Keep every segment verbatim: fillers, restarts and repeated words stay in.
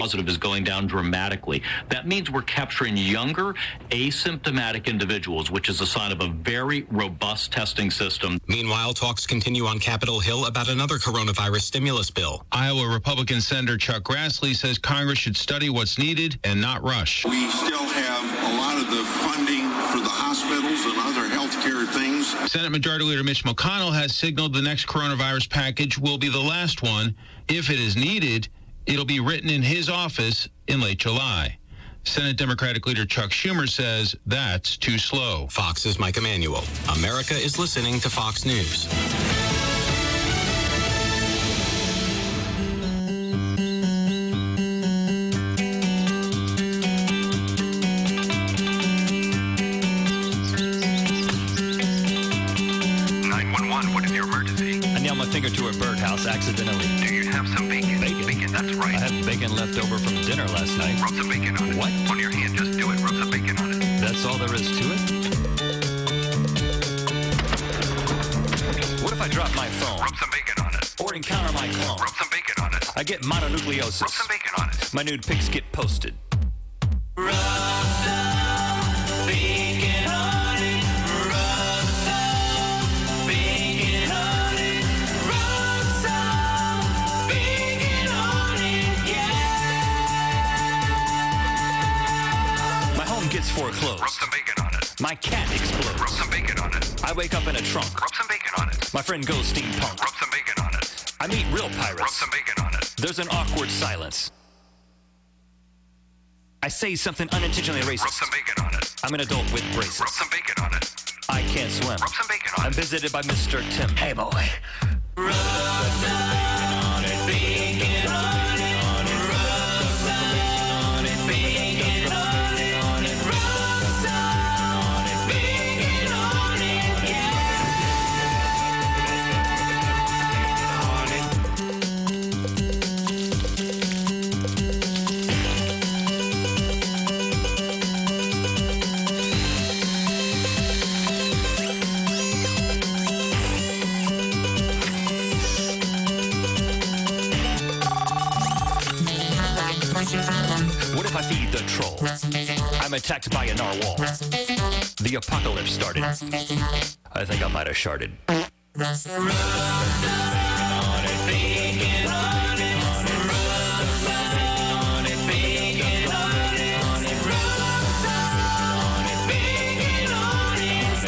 Positive is going down dramatically. That means we're capturing younger, asymptomatic individuals, which is a sign of a very robust testing system. Meanwhile, talks continue on Capitol Hill about another coronavirus stimulus bill. Iowa Republican Senator Chuck Grassley says Congress should study what's needed and not rush. We still have a lot of the funding for the hospitals and other health care things. Senate Majority Leader Mitch McConnell has signaled the next coronavirus package will be the last one. If it is needed, it'll be written in his office in late July. Senate Democratic Leader Chuck Schumer says that's too slow. Fox's Mike Emanuel. America is listening to Fox News. nine one one, what is your emergency? I nailed my finger to a birdhouse accidentally. Do you have some bacon? Bacon? Bacon, that's right. I had bacon left over from dinner last night. Rub some bacon on it. What? On your hand, just do it. Rub some bacon on it. That's all there is to it? What if I drop my phone? Rub some bacon on it. Or encounter my clone? Rub some bacon on it. I get mononucleosis. Rub some bacon on it. My nude pics get posted. Rub some bacon on it. Rub some bacon on it. Rub some bacon on it, yeah. My home gets foreclosed. Rub some bacon on it. My cat explodes. Rub some bacon on it. I wake up in a trunk. Rub some bacon on it. My friend goes steampunk. Rub some bacon on it. I meet real Rub pirates. some bacon on it. There's an awkward silence. I say something unintentionally Rub racist. some bacon on it. I'm an adult with braces. Rub some bacon on it. I can't swim. Rub some bacon on I'm it. visited by Mister Tim. Hey, boy. Rub some bacon on it. Bacon on it. Rub some bacon on it. Rub some bacon on it, yeah. What if I feed the troll? I'm attacked by a narwhal. The apocalypse started. I think I might have sharded. Rub some bacon on it. Bacon on it. Rub some bacon on it. Rub some bacon on it,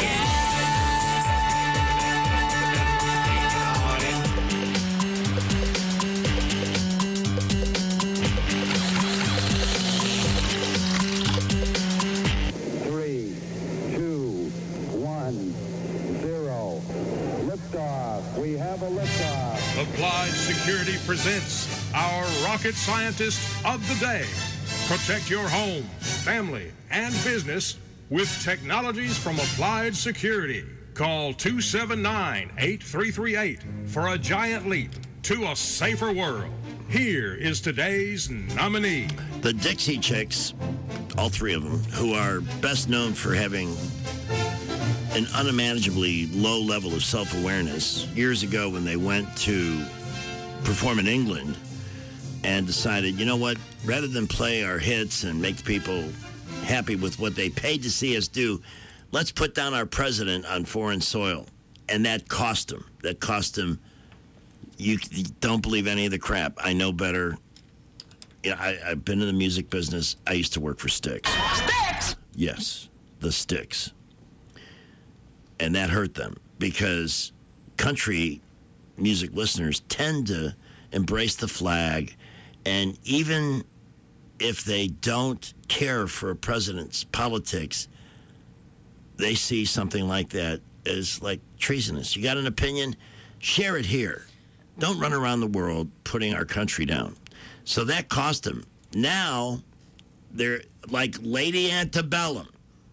Three, two, one, zero. Liftoff. We have a liftoff. Applied Security presents our rocket scientist of the day. Protect your home, family, and business with technologies from Applied Security. Call two seven nine, eight three three eight for a giant leap to a safer world. Here is today's nominee. The Dixie Chicks, all three of them, who are best known for having an unimaginably low level of self-awareness, years ago when they went to perform in England and decided, you know what, rather than play our hits and make people happy with what they paid to see us do, let's put down our president on foreign soil. And that cost them. That cost them. You, you don't believe any of the crap. I know better. Yeah, I, I've been in the music business. I used to work for Styx. Sticks! Yes, the Styx. And that hurt them because country music listeners tend to embrace the flag. And even if they don't care for a president's politics, they see something like that as like treasonous. You got an opinion? Share it here. Don't run around the world putting our country down. So that cost them. Now, they're like Lady Antebellum.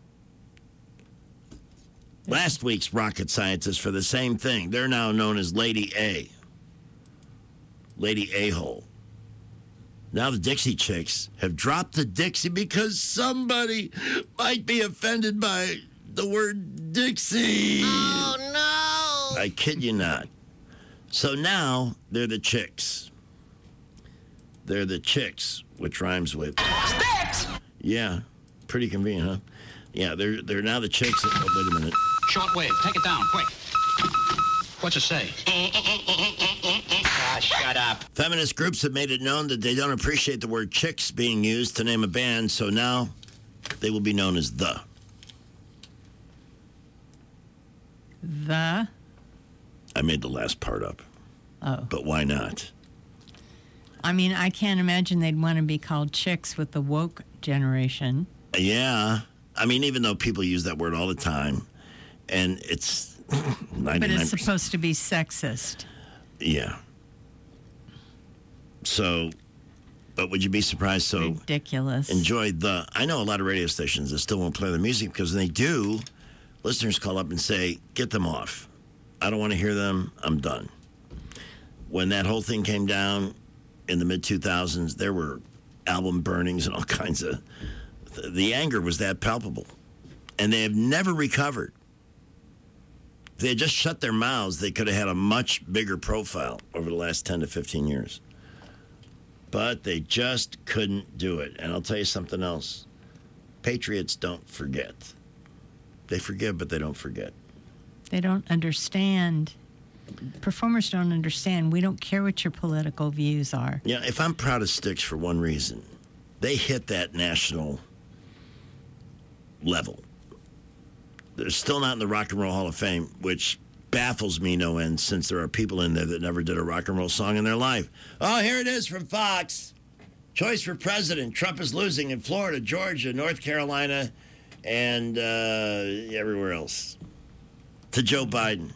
Last week's rocket scientists for the same thing. They're now known as Lady A. Lady A-hole. Now the Dixie Chicks have dropped the Dixie because somebody might be offended by the word Dixie. Oh, no. I kid you not. So now they're the Chicks. They're the Chicks which rhymes with Sticks! yeah, pretty convenient, huh? Yeah, they're they're now the chicks. Oh, wait a minute. Shortwave, take it down, quick. What's it say? Ah, shut up. Feminist groups have made it known that they don't appreciate the word chicks being used to name a band, so now they will be known as the. The? I made the last part up. Oh. But why not? I mean, I can't imagine they'd want to be called chicks with the woke generation. Yeah. I mean, even though people use that word all the time, and it's ninety-nine percent. But it's supposed to be sexist. Yeah. So, but would you be surprised? So ridiculous. Enjoy the. I know a lot of radio stations that still won't play the music because when they do, listeners call up and say, "Get them off. I don't want to hear them. I'm done." When that whole thing came down in the mid two thousands, there were album burnings and all kinds of. The anger was that palpable, and they have never recovered. If they had just shut their mouths, they could have had a much bigger profile over the last ten to fifteen years. But they just couldn't do it. And I'll tell you something else. Patriots don't forget. They forgive, but they don't forget. They don't understand. Performers don't understand. We don't care what your political views are. Yeah, if I'm proud of Styx for one reason, they hit that national level. They're still not in the Rock and Roll Hall of Fame, which baffles me no end since there are people in there that never did a rock and roll song in their life. Oh, here it is from Fox. Choice for president. Trump is losing in Florida, Georgia, North Carolina, and uh, everywhere else. To Joe Biden.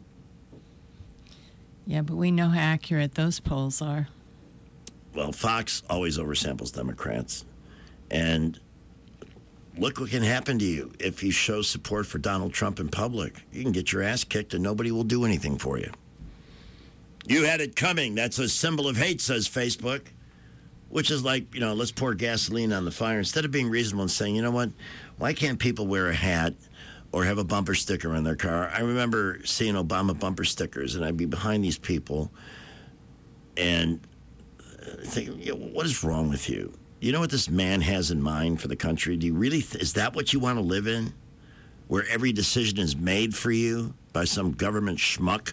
Yeah, but we know how accurate those polls are. Well, Fox always oversamples Democrats. And look what can happen to you if you show support for Donald Trump in public. You can get your ass kicked and nobody will do anything for you. You had it coming. That's a symbol of hate, says Facebook. Which is like, you know, let's pour gasoline on the fire. Instead of being reasonable and saying, you know what, why can't people wear a hat or have a bumper sticker on their car? I remember seeing Obama bumper stickers, and I'd be behind these people and thinking, you know, what is wrong with you? You know what this man has in mind for the country? Do you really, th- is that what you want to live in? Where every decision is made for you by some government schmuck?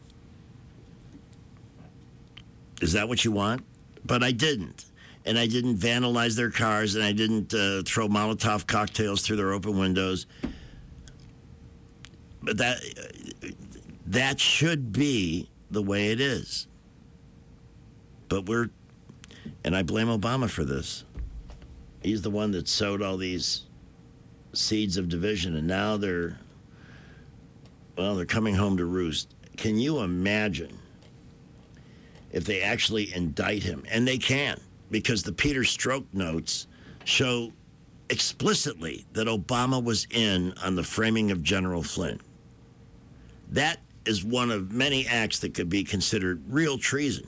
Is that what you want? But I didn't. And I didn't vandalize their cars, and I didn't uh, throw Molotov cocktails through their open windows. But that that should be the way it is. But we're, and I blame Obama for this. He's the one that sowed all these seeds of division, and now they're, well, they're coming home to roost. Can you imagine if they actually indict him? And they can, because the Peter Strzok notes show explicitly that Obama was in on the framing of General Flynn. That is one of many acts that could be considered real treason.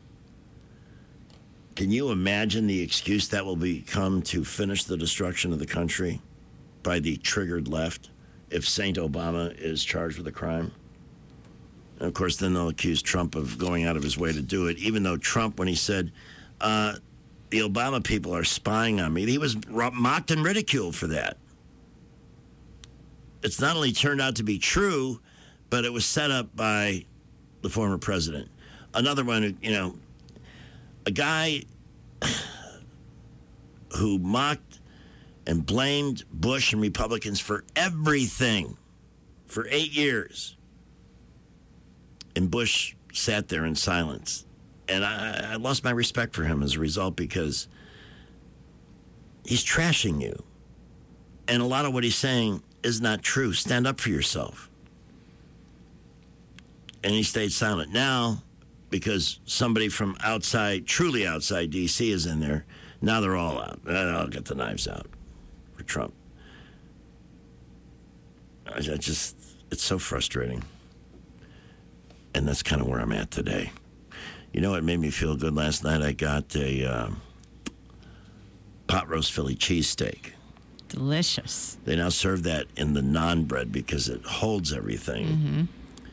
Can you imagine the excuse that will become to finish the destruction of the country by the triggered left if Saint Obama is charged with a crime? And of course, then they'll accuse Trump of going out of his way to do it, even though Trump, when he said, uh, the Obama people are spying on me, he was mocked and ridiculed for that. It's not only turned out to be true, but it was set up by the former president. Another one who, you know, a guy who mocked and blamed Bush and Republicans for everything for eight years. And Bush sat there in silence. And I, I lost my respect for him as a result, because he's trashing you. And a lot of what he's saying is not true. Stand up for yourself. And he stayed silent. Now, because somebody from outside, truly outside D C is in there, now they're all out. I'll get the knives out for Trump. I just, it's so frustrating. And that's kind of where I'm at today. You know what made me feel good last night? I got a uh, pot roast Philly cheesesteak. Delicious. They now serve that in the naan bread because it holds everything. Mm-hmm.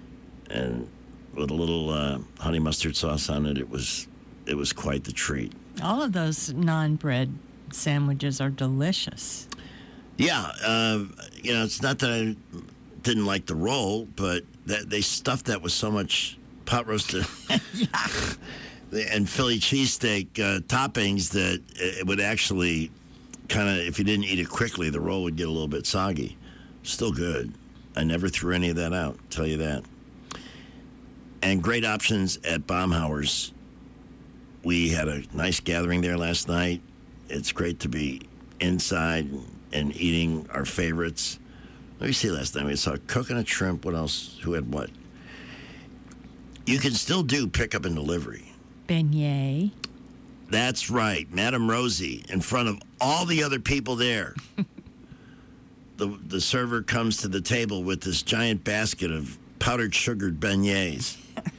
And with a little uh, honey mustard sauce on it, it was it was quite the treat. All of those non-bread sandwiches are delicious. Yeah, uh, you know, it's not that I didn't like the roll, but that they stuffed that with so much pot roasted and Philly cheesesteak uh, toppings that it would actually kind of, if you didn't eat it quickly, the roll would get a little bit soggy. Still good. I never threw any of that out, tell you that. And great options at Baumhauer's. We had a nice gathering there last night. It's great to be inside and eating our favorites. Let me see last night. We saw coconut shrimp. What else? Who had what? You can still do pickup and delivery. Beignet. That's right. Madame Rosie, in front of all the other people there. the the server comes to the table with this giant basket of powdered sugared beignets.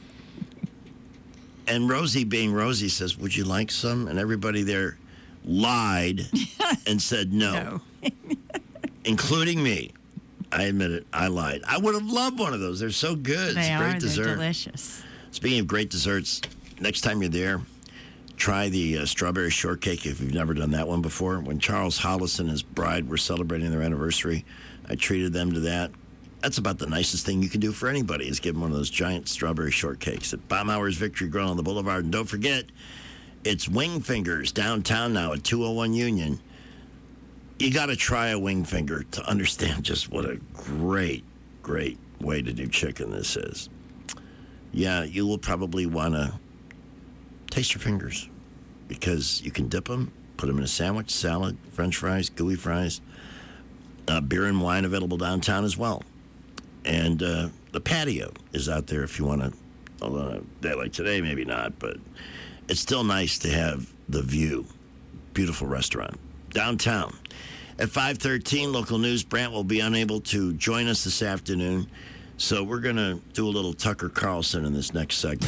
And Rosie, being Rosie, says, would you like some? And everybody there lied and said no. no. Including me. I admit it. I lied. I would have loved one of those. They're so good. They it's a are. great dessert. They're delicious. Speaking of great desserts, next time you're there, try the uh, strawberry shortcake if you've never done that one before. When Charles Hollis and his bride were celebrating their anniversary, I treated them to that. That's about the nicest thing you can do for anybody, is give them one of those giant strawberry shortcakes at Baumhauer's Victory Grill on the Boulevard. And don't forget, it's Wing Fingers downtown now at two oh one Union. You got to try a Wing Finger to understand just what a great, great way to do chicken this is. Yeah, you will probably want to taste your fingers, because you can dip them, put them in a sandwich, salad, French fries, gooey fries, uh, beer and wine available downtown as well. And uh, the patio is out there if you want to, although on a day like today, maybe not, but it's still nice to have the view. Beautiful restaurant. Downtown. At five thirteen, local news, Brant will be unable to join us this afternoon, so we're going to do a little Tucker Carlson in this next segment.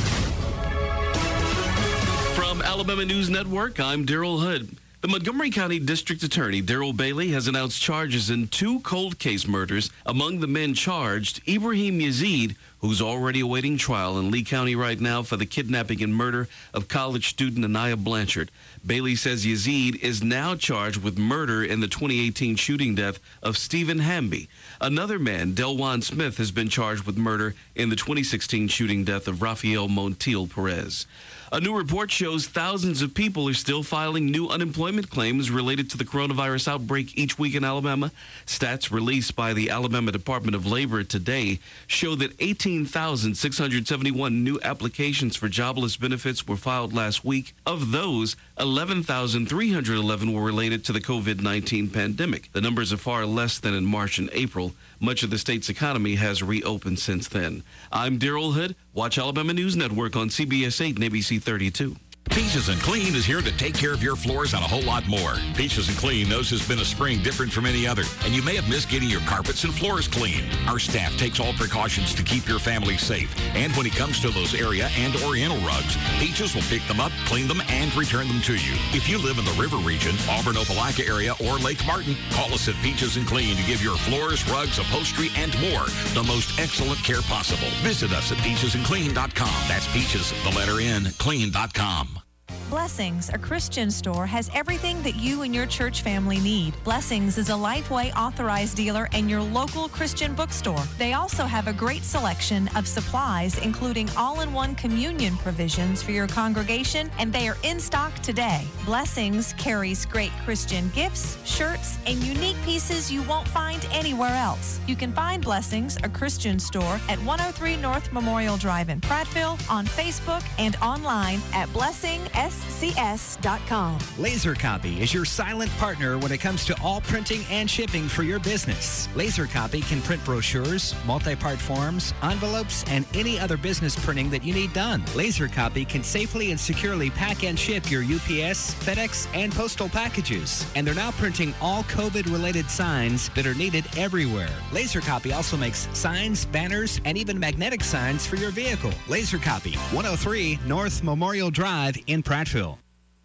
From Alabama News Network, I'm Daryl Hood. The Montgomery County District Attorney, Daryl Bailey, has announced charges in two cold case murders. Among the men charged, Ibrahim Yazid, who's already awaiting trial in Lee County right now for the kidnapping and murder of college student Anaya Blanchard. Bailey says Yazid is now charged with murder in the twenty eighteen shooting death of Stephen Hamby. Another man, Delwan Smith, has been charged with murder in the twenty sixteen shooting death of Rafael Montiel Perez. A new report shows thousands of people are still filing new unemployment claims related to the coronavirus outbreak each week in Alabama. Stats released by the Alabama Department of Labor today show that eighteen thousand six hundred seventy-one new applications for jobless benefits were filed last week. Of those, eleven thousand three hundred eleven were related to the covid nineteen pandemic. The numbers are far less than in March and April. Much of the state's economy has reopened since then. I'm Daryl Hood. Watch Alabama News Network on C B S eight and A B C thirty-two. Peaches and Clean is here to take care of your floors and a whole lot more. Peaches and Clean knows it's been a spring different from any other, and you may have missed getting your carpets and floors clean. Our staff takes all precautions to keep your family safe. And when it comes to those area and oriental rugs, Peaches will pick them up, clean them, and return them to you. If you live in the River Region, Auburn, Opelika area, or Lake Martin, call us at Peaches and Clean to give your floors, rugs, upholstery, and more the most excellent care possible. Visit us at peaches and clean dot com. That's Peaches, the letter N, clean dot com. Blessings, a Christian store, has everything that you and your church family need. Blessings is a Lifeway authorized dealer and your local Christian bookstore. They also have a great selection of supplies, including all-in-one communion provisions for your congregation, and they are in stock today. Blessings carries great Christian gifts, shirts, and unique pieces you won't find anywhere else. You can find Blessings, a Christian store, at one oh three North Memorial Drive in Prattville, on Facebook, and online at blessing s c s dot com. Laser Copy is your silent partner when it comes to all printing and shipping for your business. Laser Copy can print brochures, multi-part forms, envelopes, and any other business printing that you need done. Laser Copy can safely and securely pack and ship your U P S, FedEx, and postal packages. And they're now printing all COVID-related signs that are needed everywhere. Laser Copy also makes signs, banners, and even magnetic signs for your vehicle. Laser Copy, one oh three North Memorial Drive in Prattville.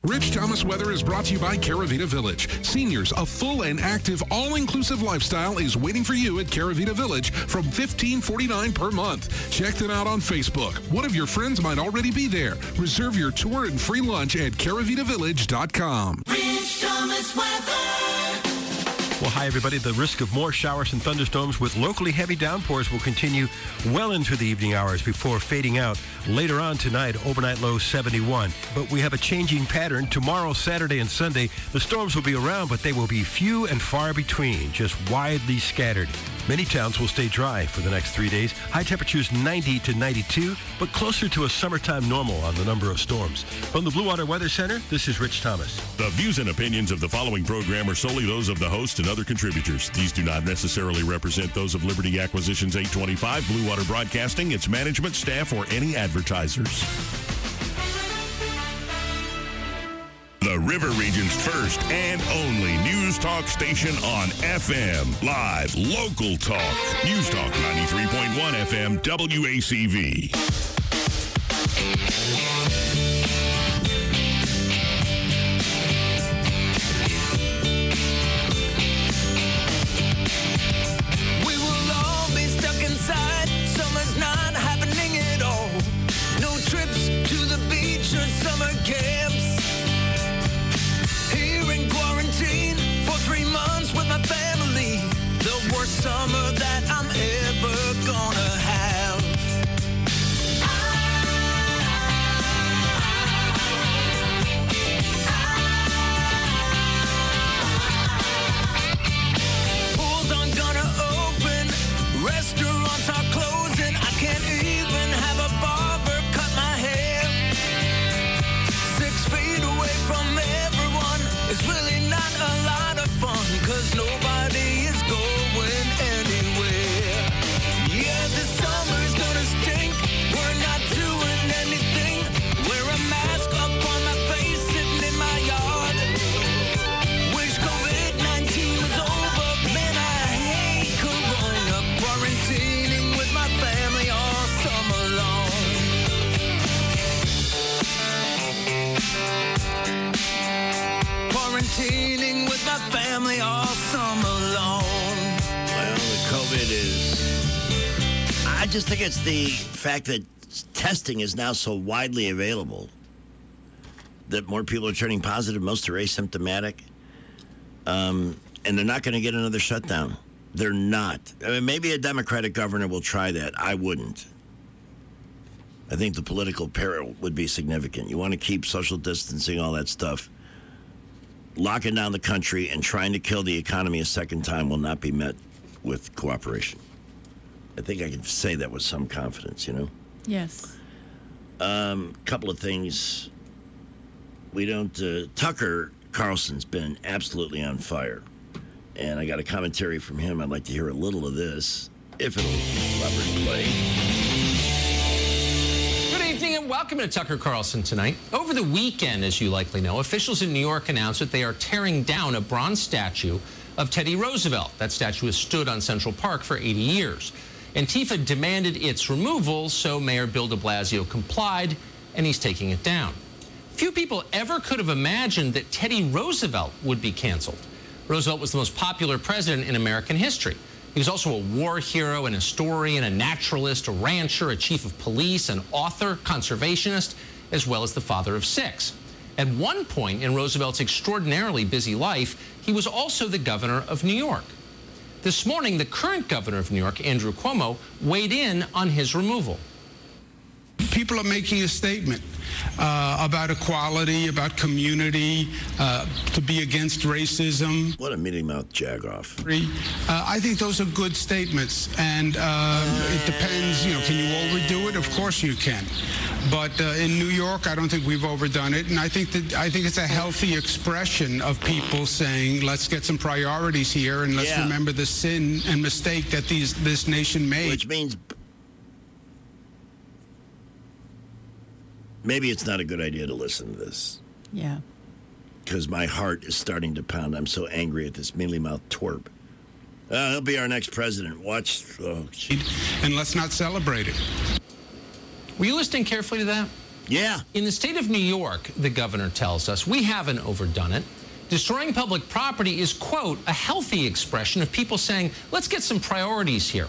Rich Thomas Weather is brought to you by Caravita Village. Seniors, a full and active all-inclusive lifestyle is waiting for you at Caravita Village from fifteen forty-nine per month. Check them out on Facebook. One of your friends might already be there. Reserve your tour and free lunch at caravita village dot com. Rich Thomas Weather. Well, hi, everybody. The risk of more showers and thunderstorms with locally heavy downpours will continue well into the evening hours before fading out. Later on tonight, overnight low seventy-one. But we have a changing pattern. Tomorrow, Saturday, and Sunday, the storms will be around, but they will be few and far between, just widely scattered. Many towns will stay dry for the next three days. High temperatures ninety to ninety-two, but closer to a summertime normal on the number of storms. From the Blue Water Weather Center, this is Rich Thomas. The views and opinions of the following program are solely those of the host and other contributors. These do not necessarily represent those of Liberty Acquisitions eight twenty-five, Blue Water Broadcasting, its management, staff, or any advertisers. The River Region's first and only news talk station on F M. Live, local talk. News Talk ninety-three point one F M, W A C V. We will all be stuck inside. Summer's not happening at all. No trips to the beach or summer camps. Here in quarantine for three months with my family. The worst summer that I'm ever gonna have. Pools aren't gonna open. Restaurants are closing. I can't even have a barber cut my hair. Six feet away from everyone. It's really not a lot of fun, cause nobody is going anywhere. Yeah, this summer's gonna stink. We're not doing anything. Wear a mask up on my face, sitting in my yard. Wish COVID nineteen was over. Man, I hate Corona. Quarantining with my family all summer long. Quarantining with my family all summer long. Well, the COVID is... I just think it's the fact that testing is now so widely available that more people are turning positive. Most are asymptomatic. Um, and they're not going to get another shutdown. They're not. I mean, maybe a Democratic governor will try that. I wouldn't. I think the political peril would be significant. You want to keep social distancing, all that stuff. Locking down the country and trying to kill the economy a second time will not be met with cooperation. I think I can say that with some confidence, you know? Yes. A um, couple of things. We don't... Uh, Tucker Carlson's been absolutely on fire. And I got a commentary from him. I'd like to hear a little of this, if it'll Robert play. Good evening and welcome to Tucker Carlson tonight. Over the weekend, as you likely know, officials in New York announced that they are tearing down a bronze statue of Teddy Roosevelt. That statue has stood on Central Park for eighty years. Antifa demanded its removal, so Mayor Bill de Blasio complied, and he's taking it down. Few people ever could have imagined that Teddy Roosevelt would be canceled. Roosevelt was the most popular president in American history. He was also a war hero, an historian, a naturalist, a rancher, a chief of police, an author, conservationist, as well as the father of six. At one point in Roosevelt's extraordinarily busy life, he was also the governor of New York. This morning, the current governor of New York, Andrew Cuomo, weighed in on his removal. People are making a statement uh, about equality, about community, uh, to be against racism. What a mealy mouth jagoff. Uh, I think those are good statements, and uh, it depends. You know, can you overdo it? Of course you can. But uh, in New York, I don't think we've overdone it, and I think that I think it's a healthy expression of people saying, "Let's get some priorities here, and let's Yeah. remember the sin and mistake that these this nation made." Which means maybe it's not a good idea to listen to this. Yeah. because my heart is starting to pound. I'm so angry at this mealy-mouthed twerp. Uh, he'll be our next president. Watch. Oh, and let's not celebrate it. Were you listening carefully to that? Yeah. In the state of New York, the governor tells us, we haven't overdone it. Destroying public property is, quote, a healthy expression of people saying, let's get some priorities here.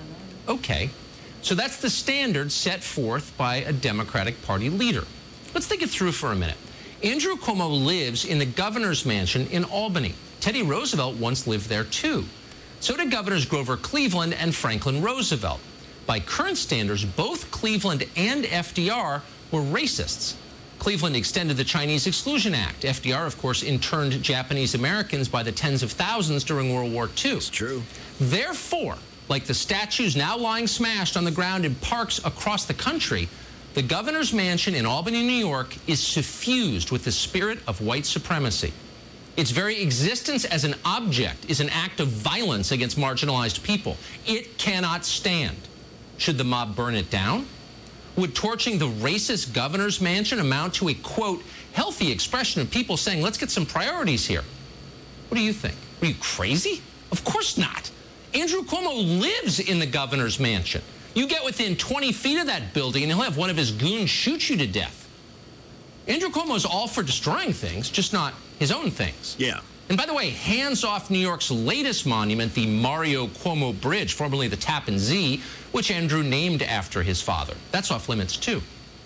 Okay, so that's the standard set forth by a Democratic Party leader. Let's think it through for a minute. Andrew Cuomo lives in the governor's mansion in Albany. Teddy Roosevelt once lived there, too. So did Governors Grover Cleveland and Franklin Roosevelt. By current standards, both Cleveland and F D R were racists. Cleveland extended the Chinese Exclusion Act. F D R, of course, interned Japanese Americans by the tens of thousands during World War Two. It's true. Therefore, like the statues now lying smashed on the ground in parks across the country, the governor's mansion in Albany, New York, is suffused with the spirit of white supremacy. Its very existence as an object is an act of violence against marginalized people. It cannot stand. Should the mob burn it down? Would torching the racist governor's mansion amount to a, quote, healthy expression of people saying, let's get some priorities here? What do you think? Are you crazy? Of course not. Andrew Cuomo lives in the governor's mansion. You get within twenty feet of that building and he'll have one of his goons shoot you to death. Andrew Cuomo's all for destroying things, just not his own things. Yeah. And by the way, hands off New York's latest monument, the Mario Cuomo Bridge, formerly the Tappan Zee, which Andrew named after his father. That's off limits, too.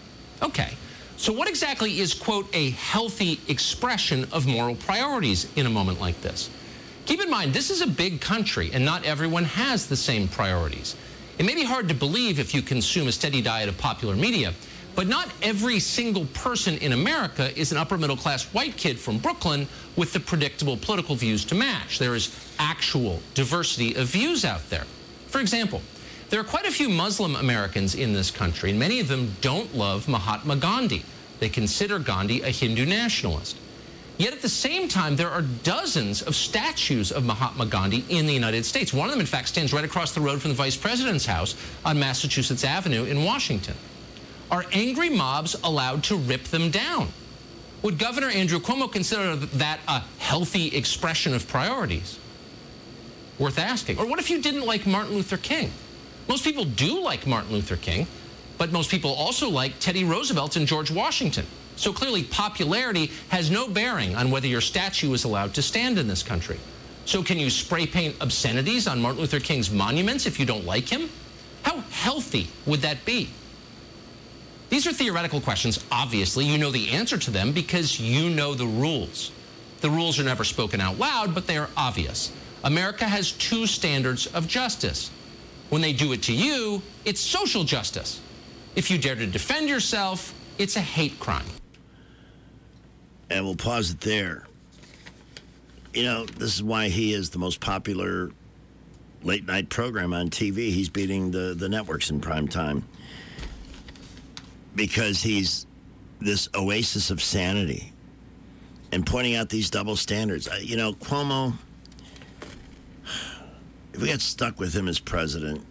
Okay, so what exactly is, quote, a healthy expression of moral priorities in a moment like this? Keep in mind, this is a big country, and not everyone has the same priorities. It may be hard to believe if you consume a steady diet of popular media, but not every single person in America is an upper-middle-class white kid from Brooklyn with the predictable political views to match. There is actual diversity of views out there. For example, there are quite a few Muslim Americans in this country, and many of them don't love Mahatma Gandhi. They consider Gandhi a Hindu nationalist. Yet at the same time, there are dozens of statues of Mahatma Gandhi in the United States. One of them, in fact, stands right across the road from the vice president's house on Massachusetts Avenue in Washington. Are angry mobs allowed to rip them down? Would Governor Andrew Cuomo consider that a healthy expression of priorities? Worth asking. Or what if you didn't like Martin Luther King? Most people do like Martin Luther King, but most people also like Teddy Roosevelt and George Washington. So clearly popularity has no bearing on whether your statue is allowed to stand in this country. So can you spray paint obscenities on Martin Luther King's monuments if you don't like him? How healthy would that be? These are theoretical questions. Obviously, you know the answer to them because you know the rules. The rules are never spoken out loud, but they are obvious. America has two standards of justice. When they do it to you, it's social justice. If you dare to defend yourself, it's a hate crime. And we'll pause it there. You know, this is why he is the most popular late-night program on T V. He's beating the, the networks in prime time. Because he's this oasis of sanity and pointing out these double standards. You know, Cuomo, if we got stuck with him as president,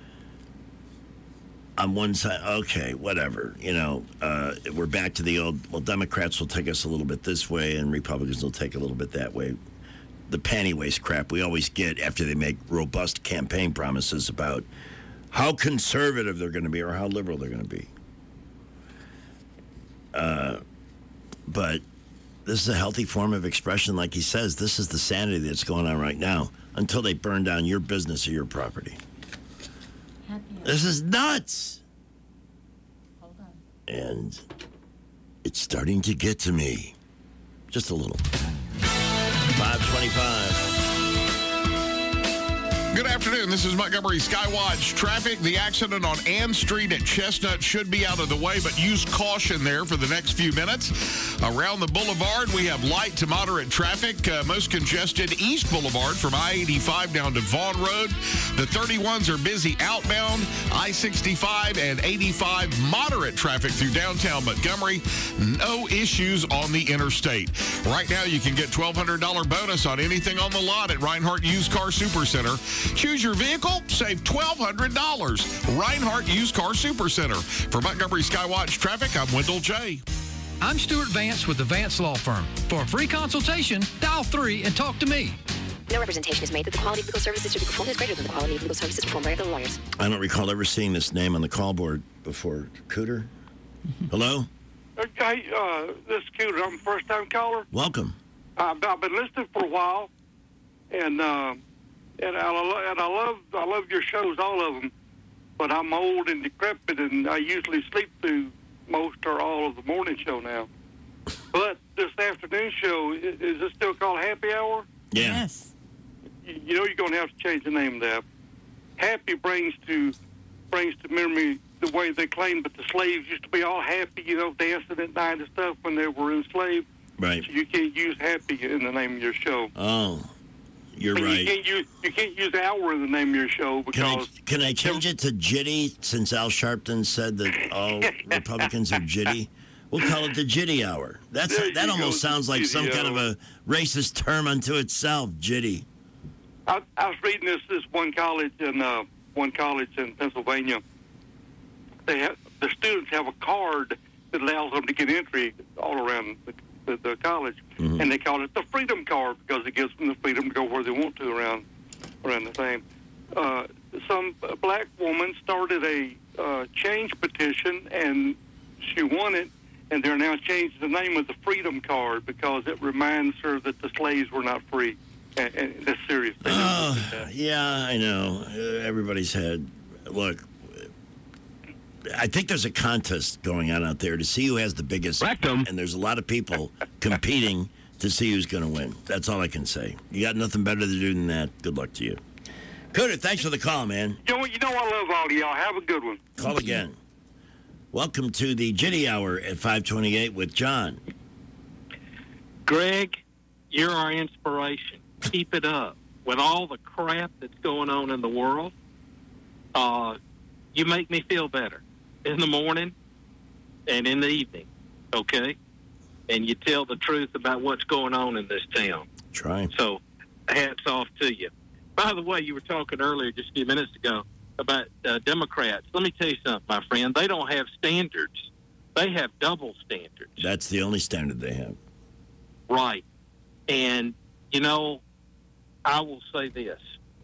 on one side, okay, whatever, you know, uh, we're back to the old, well, Democrats will take us a little bit this way and Republicans will take a little bit that way. The panty waist crap we always get after they make robust campaign promises about how conservative they're going to be or how liberal they're going to be. Uh, but this is a healthy form of expression. Like he says, this is the sanity that's going on right now until they burn down your business or your property. This is nuts. Hold on. And it's starting to get to me. Just a little. five twenty-five. Good afternoon. This is Montgomery Skywatch traffic. The accident on Ann Street at Chestnut should be out of the way, but use caution there for the next few minutes. Around the boulevard, we have light to moderate traffic. Uh, most congested East Boulevard from I eighty-five down to Vaughn Road. The thirty-ones are busy outbound. I sixty-five and eighty-five moderate traffic through downtown Montgomery. No issues on the interstate. Right now, you can get twelve hundred dollars bonus on anything on the lot at Reinhardt Used Car Supercenter. Choose your vehicle, save twelve hundred dollars. Reinhardt Used Car Supercenter. For Montgomery Skywatch Traffic, I'm Wendell J. I'm Stuart Vance with the Vance Law Firm. For a free consultation, dial three and talk to me. No representation is made that the quality of legal services to be performed is greater than the quality of legal services performed by other lawyers. I don't recall ever seeing this name on the call board before. Cooter? Hello? Okay, uh, this is Cooter. I'm a first-time caller. Welcome. Uh, I've been listening for a while, and uh, and I lo- and I love I love your shows, all of them. But I'm old and decrepit, and I usually sleep through most or all of the morning show now. But this afternoon show, is, is it still called Happy Hour? Yeah. Yes. You, you know you're going to have to change the name of that. Happy brings to brings to memory the way they claim that the slaves used to be all happy, you know, dancing at night and stuff when they were enslaved. Right. So you can't use happy in the name of your show. Oh, you're And right. You can't use you can't use hour in the name of your show Can I, because can I change it to Jitty since Al Sharpton said that all Republicans are jitty? We'll call it the Jitty Hour. That's There That you almost go, sounds like Jitty some kind of Hour. a racist term unto itself, Jitty. I, I was reading this this one college in uh, one college in Pennsylvania. They have, the students have a card that allows them to get entry all around the, the, the college, Mm-hmm. and they call it the Freedom Card because it gives them the freedom to go where they want to around around the thing. Uh, some black woman started a uh, change petition, and she won it, and they're now changing the name of the Freedom Card because it reminds her that the slaves were not free. And, and that's serious. They Oh, don't do that. yeah, I know. Uh, everybody's had. Look, I think there's a contest going on out there to see who has the biggest rectum, and there's a lot of people competing to see who's going to win. That's all I can say. You got nothing better to do than that. Good luck to you. Cooter, thanks for the call, man. You know, you know I love all of y'all. Have a good one. Call again. Welcome to the Jitty Hour at five twenty-eight with John. Greg, you're our inspiration. Keep it up. With all the crap that's going on in the world, uh, you make me feel better in the morning and in the evening, okay? And you tell the truth about what's going on in this town. Try. So, hats off to you. By the way, you were talking earlier, just a few minutes ago, about uh, Democrats. Let me tell you something, my friend. They don't have standards. They have double standards. That's the only standard they have. Right. And, you know, I will say this.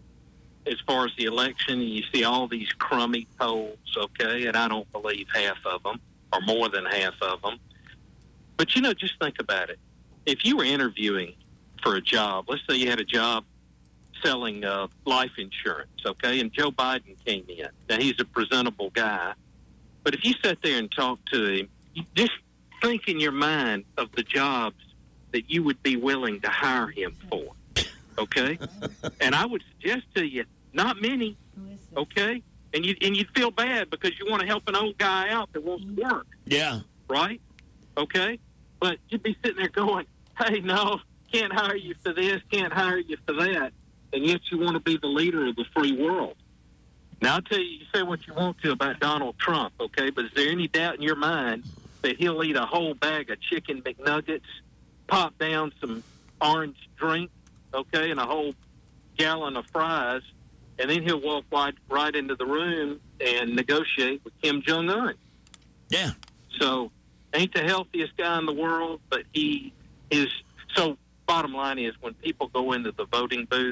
As far as the election, you see all these crummy polls, okay, and I don't believe half of them or more than half of them. But, you know, just think about it. If you were interviewing for a job, let's say you had a job selling uh, life insurance, okay, and Joe Biden came in. Now, he's a presentable guy. But if you sat there and talked to him, you just think in your mind of the jobs that you would be willing to hire him for, okay? And I would suggest to you, not many, okay? And, you, and you'd feel bad because you want to help an old guy out that wants to work, Yeah. right? Okay? But you'd be sitting there going, hey, no, can't hire you for this, can't hire you for that, and yet you want to be the leader of the free world. Now, I'll tell you, you say what you want to about Donald Trump, okay, but is there any doubt in your mind that he'll eat a whole bag of chicken McNuggets, pop down some orange drink, okay, and a whole gallon of fries, and then he'll walk right, right into the room and negotiate with Kim Jong-un? Yeah. So, ain't the healthiest guy in the world, but he is. So, bottom line is, when people go into the voting booth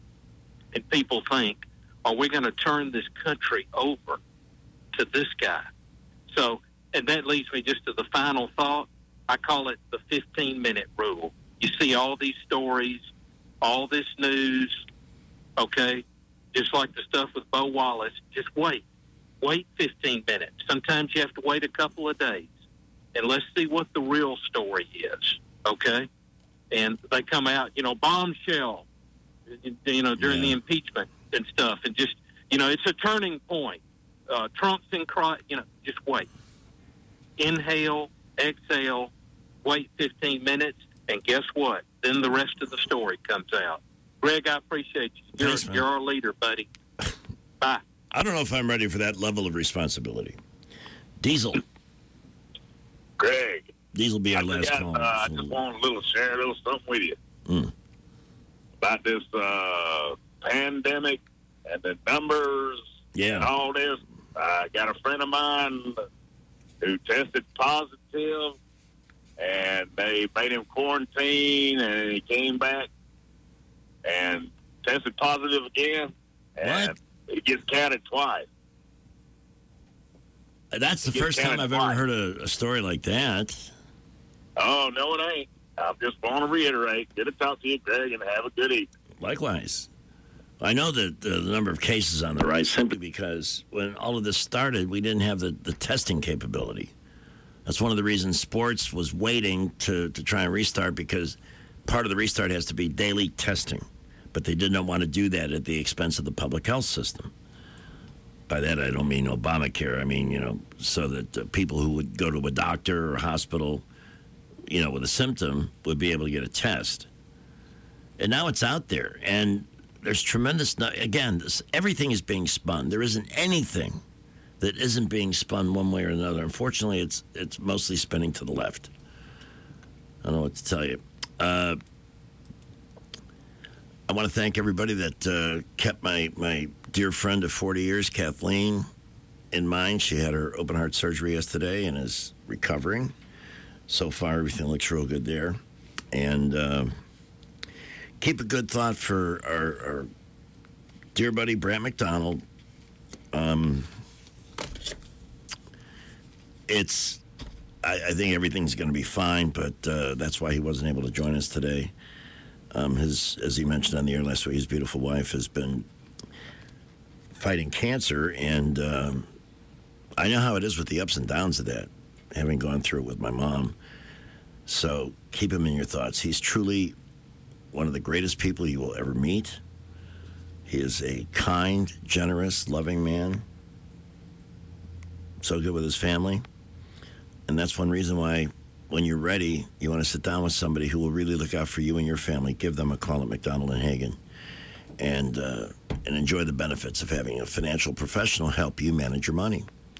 and people think, are we going to turn this country over to this guy? So, and that leads me just to the final thought. I call it the fifteen-minute rule. You see all these stories, all this news, okay, just like the stuff with Bo Wallace, just wait. Wait fifteen minutes. Sometimes you have to wait a couple of days. And let's see what the real story is, okay? And they come out, you know, bombshell, you know, during the impeachment and stuff. And just, you know, it's a turning point. Uh, Trump's in, cry, you know, just wait. Inhale, exhale, wait fifteen minutes, and guess what? Then the rest of the story comes out. Greg, I appreciate you. You're, Thanks, man. you're our leader, buddy. Bye. I don't know if I'm ready for that level of responsibility. Diesel. Greg. Diesel will be our I last forgot, call. uh, I just want a little share a little something with you Mm. about this uh, pandemic and the numbers Yeah. and all this. I got a friend of mine who tested positive, and they made him quarantine, and he came back and tested positive again, and What? he gets counted twice. That's the first time I've ever heard a, a story like that. Oh, no, it ain't. I just want to reiterate, good to talk to you, Greg, and have a good evening. Likewise. I know that the number of cases on the rise simply because when all of this started, we didn't have the, the testing capability. That's one of the reasons sports was waiting to, to try and restart, because part of the restart has to be daily testing. But they did not want to do that at the expense of the public health system. By that, I don't mean Obamacare. I mean, you know, so that uh, people who would go to a doctor or hospital, you know, with a symptom would be able to get a test. And now it's out there. And there's tremendous, again, this, everything is being spun. There isn't anything that isn't being spun one way or another. Unfortunately, it's it's mostly spinning to the left. I don't know what to tell you. Uh, I want to thank everybody that uh, kept my, my dear friend of forty years, Kathleen, in mind. She had her open heart surgery yesterday and is recovering. So far, everything looks real good there. And uh, keep a good thought for our, our dear buddy, Brant McDonald. Um, it's, I, I think everything's going to be fine, but uh, that's why he wasn't able to join us today. Um, his, as he mentioned on the air last week, his beautiful wife has been fighting cancer, and um, I know how it is with the ups and downs of that, having gone through it with my mom. So keep him in your thoughts. He's truly one of the greatest people you will ever meet. He is a kind, generous, loving man. So good with his family. And that's one reason why, when you're ready, you want to sit down with somebody who will really look out for you and your family. Give them a call at McDonald and Hagen, and uh, and enjoy the benefits of having a financial professional help you manage your money.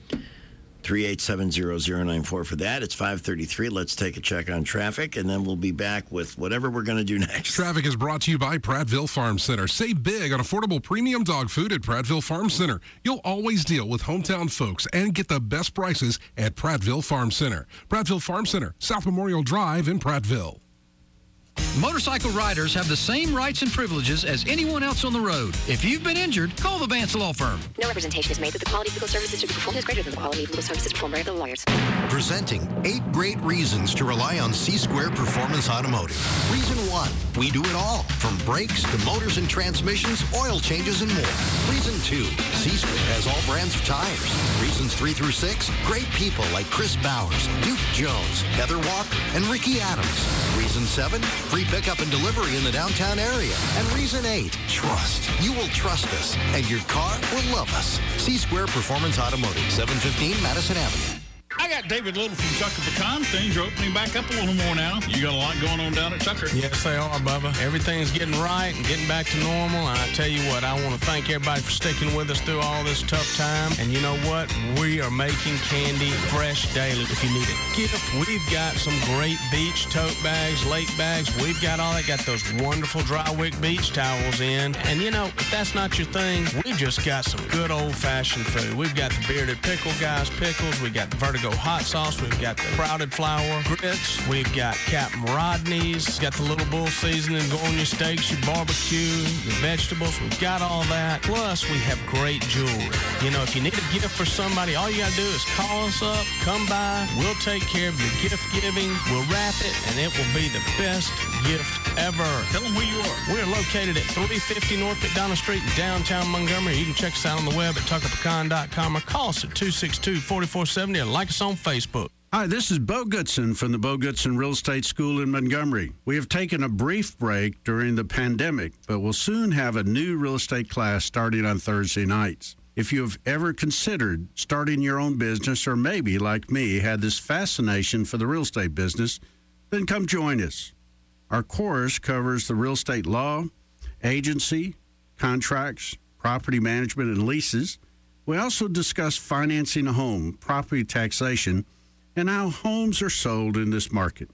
three eight seven zero zero nine four for that. It's five thirty-three. Let's take a check on traffic, and then we'll be back with whatever we're going to do next. Traffic is brought to you by Prattville Farm Center. Save big on affordable premium dog food at Prattville Farm Center. You'll always deal with hometown folks and get the best prices at Prattville Farm Center. Prattville Farm Center, South Memorial Drive in Prattville. Motorcycle riders have the same rights and privileges as anyone else on the road. If you've been injured, call the Vance Law Firm. No representation is made that the quality of legal services to be performed is greater than the quality of legal services performed by other lawyers. Presenting eight great reasons to rely on C-Square Performance Automotive. Reason one, we do it all, from brakes to motors and transmissions, oil changes, and more. Reason two, C-Square has all brands of tires. Reasons three through six, great people like Chris Bowers, Duke Jones, Heather Walker, and Ricky Adams. Reason seven, free pickup and delivery in the downtown area. And reason eight, trust. You will trust us, and your car will love us. C-Square Performance Automotive, seven fifteen Madison Avenue. I got David Little from Tucker Pecan. Things are opening back up a little more now. You got a lot going on down at Tucker. Yes, they are, Bubba. Everything's getting right and getting back to normal. And I tell you what, I want to thank everybody for sticking with us through all this tough time. And you know what? We are making candy fresh daily if you need a gift. We've got some great beach tote bags, lake bags. We've got all that. Got those wonderful dry wick beach towels in. And you know, if that's not your thing, we've just got some good old-fashioned food. We've got the Bearded Pickle Guys pickles. We got the Vertigo hot sauce. We've got the Sprouted Flour grits. We've got Captain Rodney's. Got the Little Bull seasoning. Go on your steaks, your barbecue, your vegetables. We've got all that. Plus, we have great jewelry. You know, if you need a gift for somebody, all you got to do is call us up, come by. We'll take care of your gift giving. We'll wrap it, and it will be the best gift ever. Tell them where you are. We're located at three fifty North McDonough Street in downtown Montgomery. You can check us out on the web at tucker pecan dot com or call us at two six two, four four seven zero and like us on Facebook. Hi, this is Bo Goodson from the Bo Goodson Real Estate School in Montgomery. We have taken a brief break during the pandemic, but we'll soon have a new real estate class starting on Thursday nights. If you have ever considered starting your own business, or maybe, like me, had this fascination for the real estate business, then come join us. Our course covers the real estate law, agency, contracts, property management, and leases. We also discuss financing a home, property taxation, and how homes are sold in this market.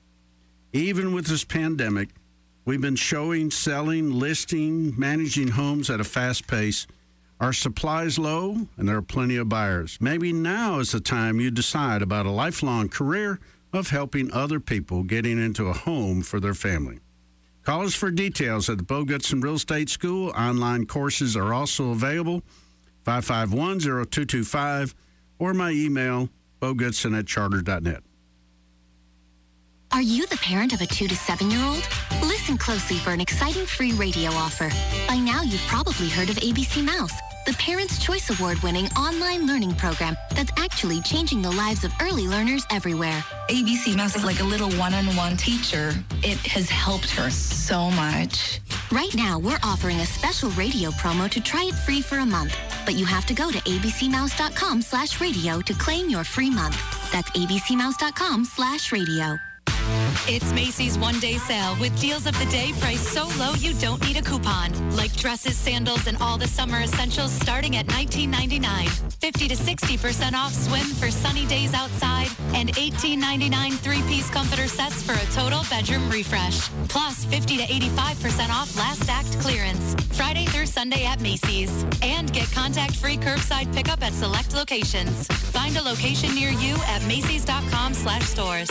Even with this pandemic, we've been showing, selling, listing, managing homes at a fast pace. Our supply is low, and there are plenty of buyers. Maybe now is the time you decide about a lifelong career of helping other people getting into a home for their family. Call us for details at the Bo Goodson Real Estate School. Online courses are also available, five five one, zero two two five, or my email, bogoodson at charter dot net. Are you the parent of a two to seven-year-old? Listen closely for an exciting free radio offer. By now, you've probably heard of A B C Mouse, the Parents' Choice Award-winning online learning program that's actually changing the lives of early learners everywhere. A B C Mouse is like a little one-on-one teacher. It has helped her so much. Right now, we're offering a special radio promo to try it free for a month. But you have to go to abcmouse.com slash radio to claim your free month. That's abcmouse.com slash radio. It's Macy's one-day sale with deals of the day priced so low you don't need a coupon. Like dresses, sandals, and all the summer essentials starting at nineteen ninety-nine. fifty to sixty percent off swim for sunny days outside. And eighteen ninety-nine three-piece comforter sets for a total bedroom refresh. Plus fifty to eighty-five percent off last act clearance. Friday through Sunday at Macy's. And get contact-free curbside pickup at select locations. Find a location near you at macys.com slash stores.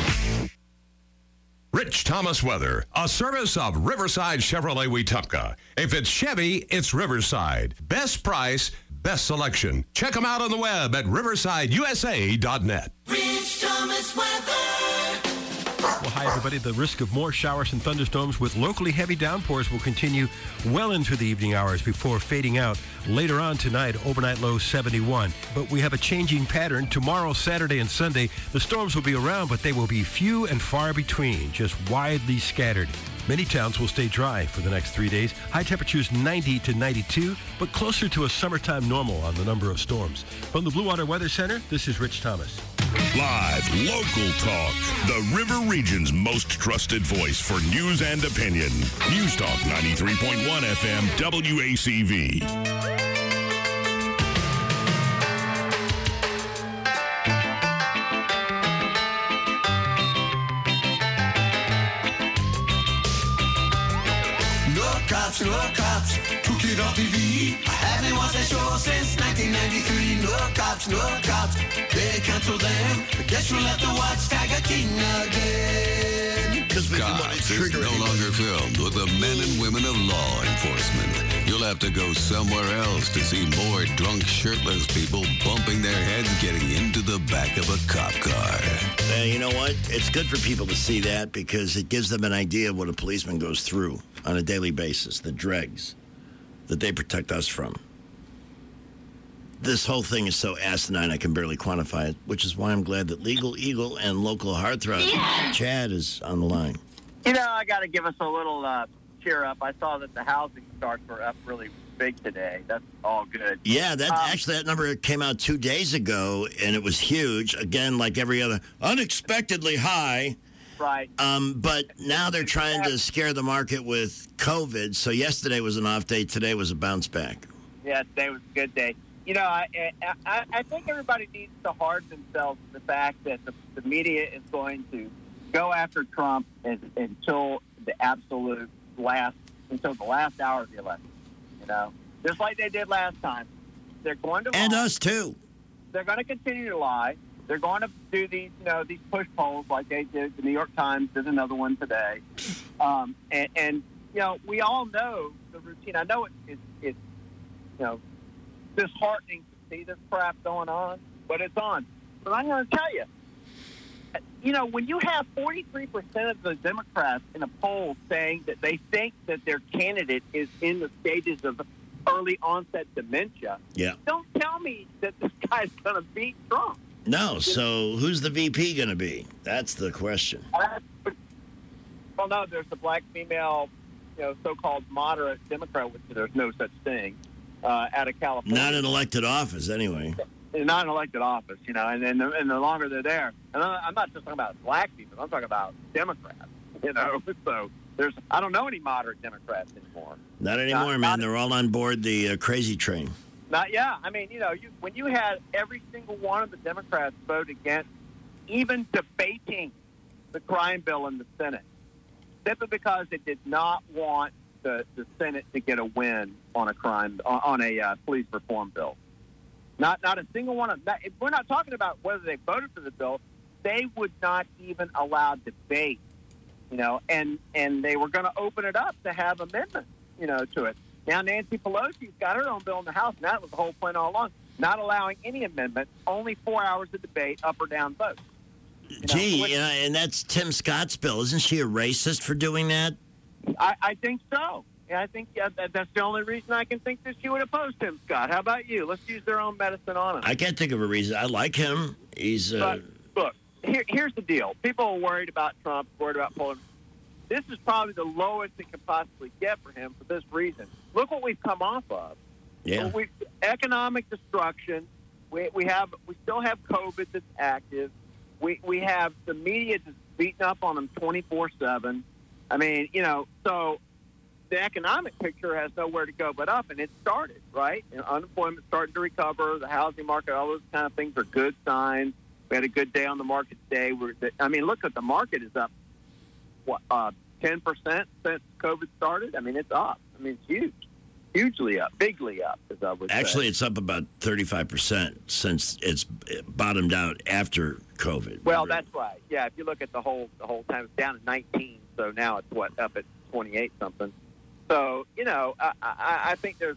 Rich Thomas weather, a service of Riverside Chevrolet Wetumpka. If it's Chevy, it's Riverside. Best price, best selection. Check them out on the web at riverside u s a dot net. Rich Thomas weather. Well, hi, everybody. The risk of more showers and thunderstorms with locally heavy downpours will continue well into the evening hours before fading out. Later on tonight, overnight low seventy-one. But we have a changing pattern. Tomorrow, Saturday, and Sunday, the storms will be around, but they will be few and far between, just widely scattered. Many towns will stay dry for the next three days. High temperatures ninety to ninety-two, but closer to a summertime normal on the number of storms. From the Blue Water Weather Center, this is Rich Thomas. Live, local talk. The River Region's most trusted voice for news and opinion. News Talk ninety-three point one F M W A C V. Cops, no cops, took it off T V. I haven't watched that show since nineteen ninety-three. No cops, no cops, they cancel them. Guess we'll have to watch Tiger King again. Cops is no longer filmed with the men and women of law enforcement. You'll have to go somewhere else to see more drunk, shirtless people bumping their heads getting into the back of a cop car. Uh, you know what? It's good for people to see that because it gives them an idea of what a policeman goes through on a daily basis, the dregs that they protect us from. This whole thing is so asinine I can barely quantify it, which is why I'm glad that Legal Eagle and local heartthrob Yeah. Chad is on the line. You know, I got to give us a little uh, cheer up. I saw that the housing starts were up really big today. That's all good. Yeah, that Um, actually that number came out two days ago, and it was huge. Again, like every other, unexpectedly high. Right. Um, but now they're trying to scare the market with COVID. So yesterday was an off day. Today was a bounce back. Yeah, today was a good day. You know, I I, I think everybody needs to harden themselves to the fact that the, the media is going to go after Trump as, until the absolute last, until the last hour of the election. You know, just like they did last time. They're going to And lie. us too. They're going to continue to lie. They're going to do these, you know, these push polls like they did. The New York Times did another one today, um, and, and you know, we all know the routine. I know it, it, it's, you know, disheartening to see this crap going on, but it's on. But I'm going to tell you, you know, when you have forty-three percent of the Democrats in a poll saying that they think that their candidate is in the stages of early onset dementia, Yeah. don't tell me that this guy's going to beat Trump. No, so who's the V P going to be? That's the question. Well, no, there's the black female, you know, so-called moderate Democrat, which there's no such thing, uh, out of California. Not in elected office, anyway. Not in elected office, you know, and and the, and the longer they're there, and I'm not just talking about black people, I'm talking about Democrats, you know. So there's, I don't know any moderate Democrats anymore. Not anymore, Not- man. not- They're all on board the uh, crazy train. Not, yeah, I mean, you know, you, when you had every single one of the Democrats vote against even debating the crime bill in the Senate, simply because they did not want the, the Senate to get a win on a crime, on, on a uh, police reform bill. Not not a single one of them. We're not talking about whether they voted for the bill. They would not even allow debate, you know, and, and they were going to open it up to have amendments, you know, to it. Now Nancy Pelosi's got her own bill in the House, and that was the whole point all along. not allowing any amendments, only four hours of debate, up or down vote. You know, Gee, which- yeah, and that's Tim Scott's bill. Isn't she a racist for doing that? I, I think so. Yeah, I think yeah, that, that's the only reason I can think that she would oppose Tim Scott. How about you? Let's use their own medicine on him. I can't think of a reason. I like him. He's uh, But look, here, here's the deal. People are worried about Trump, worried about Poland. This is probably the lowest it could possibly get for him for this reason. Look what we've come off of. Yeah. We, economic destruction. We, we have we still have COVID that's active. We we have the media just beating up on them twenty-four seven. I mean, you know, so the economic picture has nowhere to go but up, and it started, right? And unemployment starting to recover. The housing market, all those kind of things are good signs. We had a good day on the market today. We're, I mean, look at the market is up, what, uh, ten percent since COVID started? I mean, it's up. I mean, it's huge. Hugely up. Bigly up, as I would Actually, say. it's up about thirty-five percent since it's bottomed out after COVID. Well, that's right. Yeah, if you look at the whole the whole time, it's down at nineteen, so now it's, what, up at twenty-eight something. So, you know, I, I, I think there's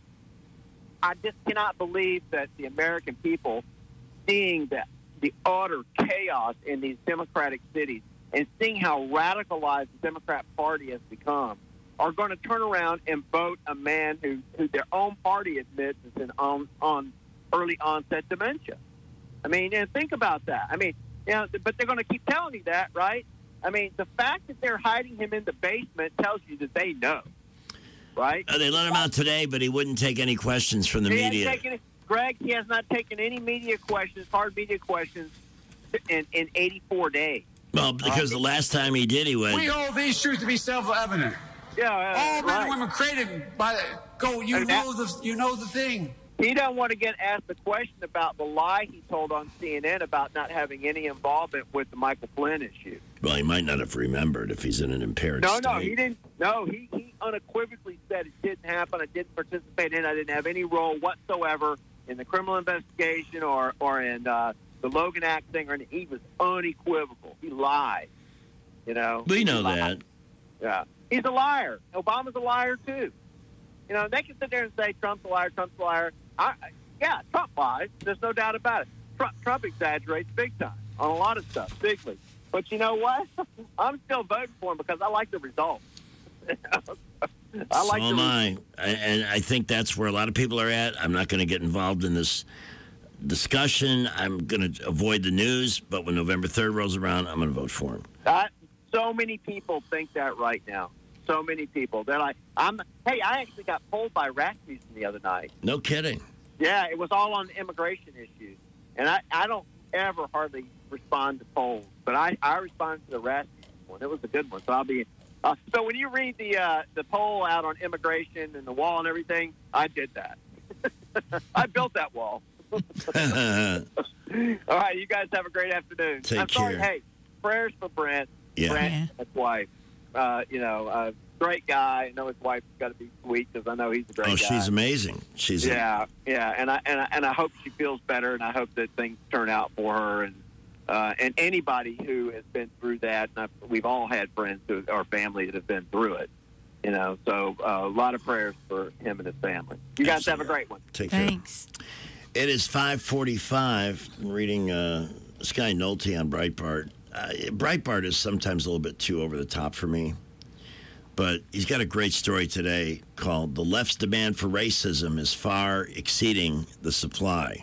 – I just cannot believe that the American people, seeing the, the utter chaos in these Democratic cities and seeing how radicalized the Democrat Party has become, are going to turn around and vote a man who, who their own party admits is in on, on early onset dementia. I mean, and think about that. I mean, you know, but they're going to keep telling you that, right? I mean, the fact that they're hiding him in the basement tells you that they know, right? Uh, they let him out today, but he wouldn't take any questions from the he media. Hasn't taken, Greg, he has not taken any media questions, hard media questions, in, in eighty-four days. Well, because the last time he did, he went. We hold these truths to be self-evident. Yeah, uh, all men right. and women created by the go. You And know that- the you know the thing. He don't want to get asked the question about the lie he told on C N N about not having any involvement with the Michael Flynn issue. Well, he might not have remembered if he's in an impaired No, state. no, he didn't. No, he, he unequivocally said it didn't happen. I didn't participate in it. I didn't have any role whatsoever in the criminal investigation or, or in uh, the Logan Act thing. Or anything. He was unequivocal. He lied. You know? We He know lied. that. Yeah. He's a liar. Obama's a liar, too. You know, they can sit there and say Trump's a liar, Trump's a liar. I, yeah, Trump lies. There's no doubt about it. Trump, Trump exaggerates big time on a lot of stuff, bigly. But you know what? I'm still voting for him because I like the results. I like so the am I. I. And I think that's where a lot of people are at. I'm not going to get involved in this discussion. I'm going to avoid the news. But when November third rolls around, I'm going to vote for him. I, so many people think that right now. So many people. They're like, I'm. Hey, I actually got polled by Rasmussen the other night. No kidding. Yeah, it was all on immigration issues. And I, I don't ever hardly respond to polls, but I, I responded to the Rasmussen one. It was a good one. So I'll be. Uh, so when you read the uh, the poll out on immigration and the wall and everything, I did that. I built that wall. All right, you guys have a great afternoon. Take I'm sorry. care. Hey, prayers for Brent. Yeah. Brent, Yeah. his wife. Uh, you know, uh, great guy. I know his wife's got to be sweet because I know he's a great Oh, guy. she's amazing. She's a- yeah, yeah, and I and I, and I hope she feels better, and I hope that things turn out for her, and uh, and anybody who has been through that. And I've, we've all had friends who or family that have been through it, you know. So uh, a lot of prayers for him and his family. You guys have a great one. Take care. Thanks. It is five forty-five. I'm reading uh, this guy Nolte on Breitbart. Uh, Breitbart is sometimes a little bit too over the top for me. But he's got a great story today called "The Left's Demand for Racism is Far Exceeding the Supply."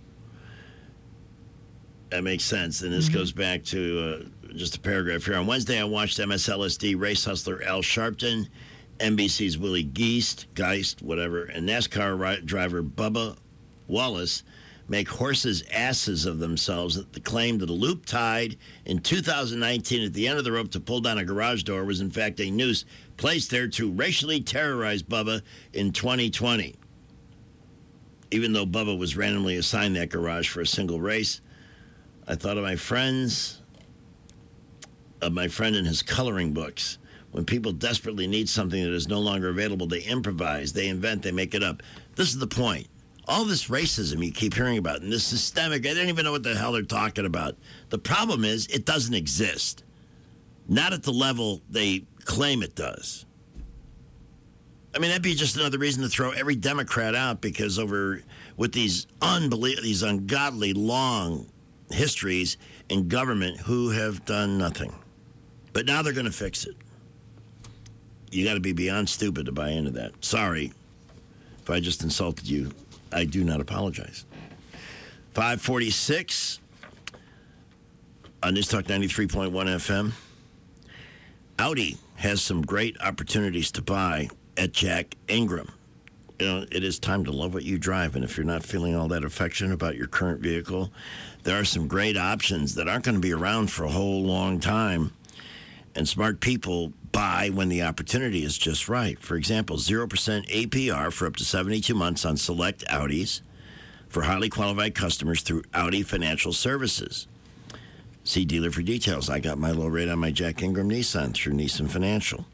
That makes sense. And this goes back to uh, just a paragraph here. On Wednesday, I watched M S L S D race hustler Al Sharpton, N B C's Willie Geist, Geist, whatever, and NASCAR ri- driver Bubba Wallace make horses asses of themselves at the claim that a loop tied in two thousand nineteen at the end of the rope to pull down a garage door was in fact a noose placed there to racially terrorize Bubba in twenty twenty. Even though Bubba was randomly assigned that garage for a single race, I thought of my friends, of my friend in his coloring books. When people desperately need something that is no longer available, they improvise, they invent, they make it up. This is the point. All this racism you keep hearing about and this systemic, I don't even know what the hell they're talking about. The problem is it doesn't exist. Not at the level they claim it does. I mean, that'd be just another reason to throw every Democrat out, because over with these unbelie- these ungodly long histories in government who have done nothing. But now they're going to fix it. You got to be beyond stupid to buy into that. Sorry if I just insulted you. I do not apologize. five forty-six on News Talk ninety-three point one F M. Audi has some great opportunities to buy at Jack Ingram. You know, it is time to love what you drive, and if you're not feeling all that affection about your current vehicle, there are some great options that aren't going to be around for a whole long time, and smart people buy when the opportunity is just right. For example, zero percent A P R for up to seventy-two months on select Audis for highly qualified customers through Audi Financial Services. See dealer for details. I got my low rate on my Jack Ingram Nissan through Nissan Financial.